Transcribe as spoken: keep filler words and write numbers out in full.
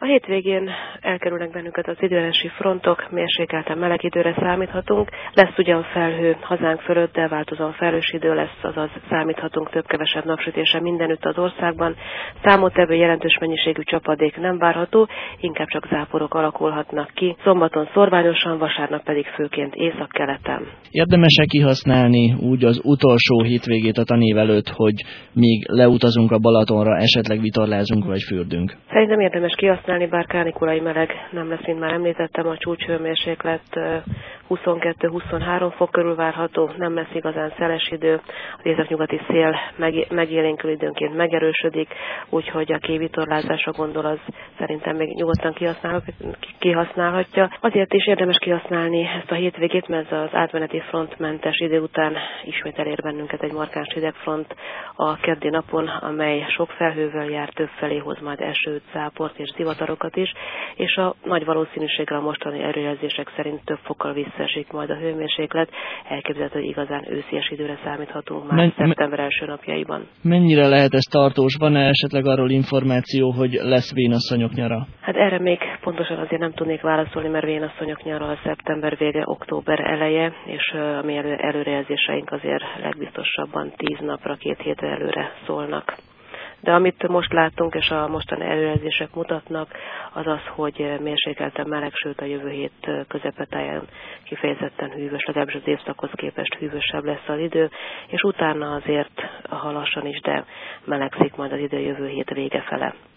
hétvégén elkerülnek bennünket az időjárási frontok, mérsékelten meleg időre számíthatunk. Lesz ugyan felhő hazánk fölött, de változóan felhős idő lesz, azaz számíthatunk több-kevesebb napsütésre mindenütt az országban. Számottevő jelentős mennyiségű csapadék nem várható, inkább csak záporok alakulhatnak ki. Szombaton szorványosan, vasárnap pedig főként északkeleten. Érdemes-e kihasználni úgy az utolsó hétvégét a tanév előtt, hogy még leutazunk a Balatonra, esetleg vitorlázunk vagy fürdünk? Szerintem érdemes kihasználni, bár kánikulai meleg nem lesz, mint már említettem, a csúcshőmérséklet huszonkettő-huszonhárom fok körül várható, nem lesz igazán szeles idő, az északnyugati szél megélénkül időnként megerősödik, úgyhogy aki vitorlázásra gondol, az szerintem még nyugodtan kihasználhatja. Azért is érdemes kihasználni ezt a hétvégét, mert az átmeneti frontmentes idő után ismét elér bennünket egy markáns hidegfront a keddi napon, amely sok felhővel jár, több felé hoz majd esőt, záport és zivatarokat is, és a nagy valószínűséggel a mostani előjelzések szerint több fokkal visszaesik majd a hőmérséklet. Elképzelhető, hogy igazán őszies időre számíthatunk már Men- szeptember első napjaiban. Mennyire lehet ez tartós? Van-e esetleg arról információ, hogy lesz vénasszonyok nyara? Hát erre még pontosan azért nem tudnék válaszolni, mert vénasszonyok nyara a szeptember vége, október eleje, és a mi elő, előrejelzéseink azért legbiztosabban tíz napra, két hétre előre szólnak. De amit most láttunk, és a mostani előrejelzések mutatnak, az az, hogy mérsékelten meleg, sőt a jövő hét közepetáján kifejezetten hűvös, legalábbis az évszakhoz képest hűvösebb lesz az idő, és utána azért, ha lassan is, de melegszik majd az idő jövő hét vége fele.